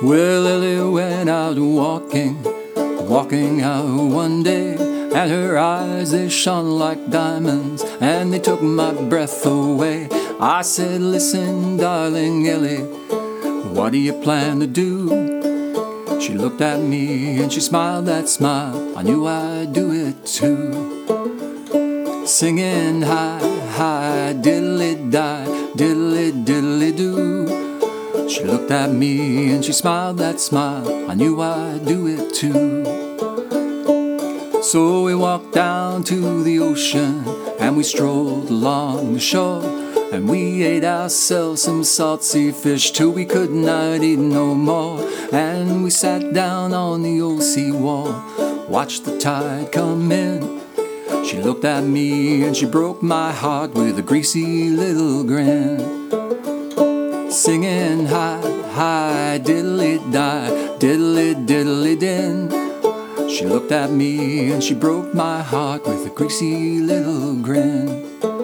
Well, Ellie went out walking out one day, and her eyes, they shone like diamonds, and they took my breath away. I said, listen, darling Ellie, what do you plan to do? She looked at me and she smiled that smile, I knew I'd do it too. Singing hi, hi, diddly-di, diddly-diddly-doo. She looked at me and she smiled that smile, I knew I'd do it too. So we walked down to the ocean and we strolled along the shore, and we ate ourselves some salty fish till we could not eat no more. And we sat down on the old seawall, watched the tide come in. She looked at me and she broke my heart with a greasy little grin. Singing hi, hi, diddly-di, diddly-diddly-din. She looked at me and she broke my heart with a greasy little grin.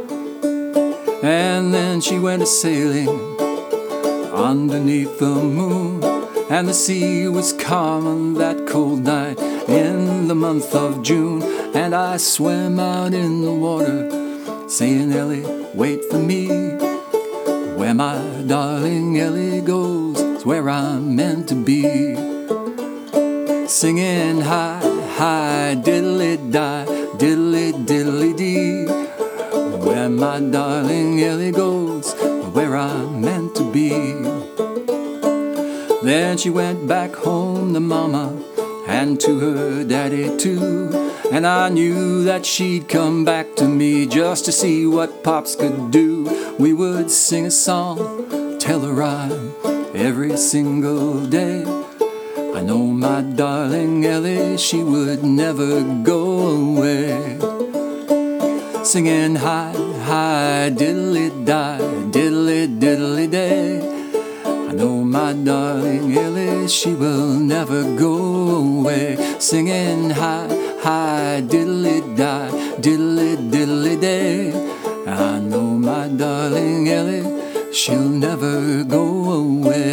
And then she went a-sailing underneath the moon, and the sea was calm on that cold night in the month of June. And I swam out in the water, saying, Ellie, wait for me. Where my darling Ellie goes is where I'm meant to be. Singing hi, hi, diddly-di, diddly-diddly-dee. Where my darling Ellie goes, where I'm meant to be. Then she went back home to Mama and to her daddy too, and I knew that she'd come back to me just to see what Pops could do. We would sing a song, tell a rhyme every single day. I know my darling Ellie, she would never go away. Singing hi, hi, diddly-di, diddly-diddly-day. I know my darling Ellie, she will never go away. Singing hi, hi, diddly-di, diddly-diddly-day. I know my darling Ellie, she'll never go away.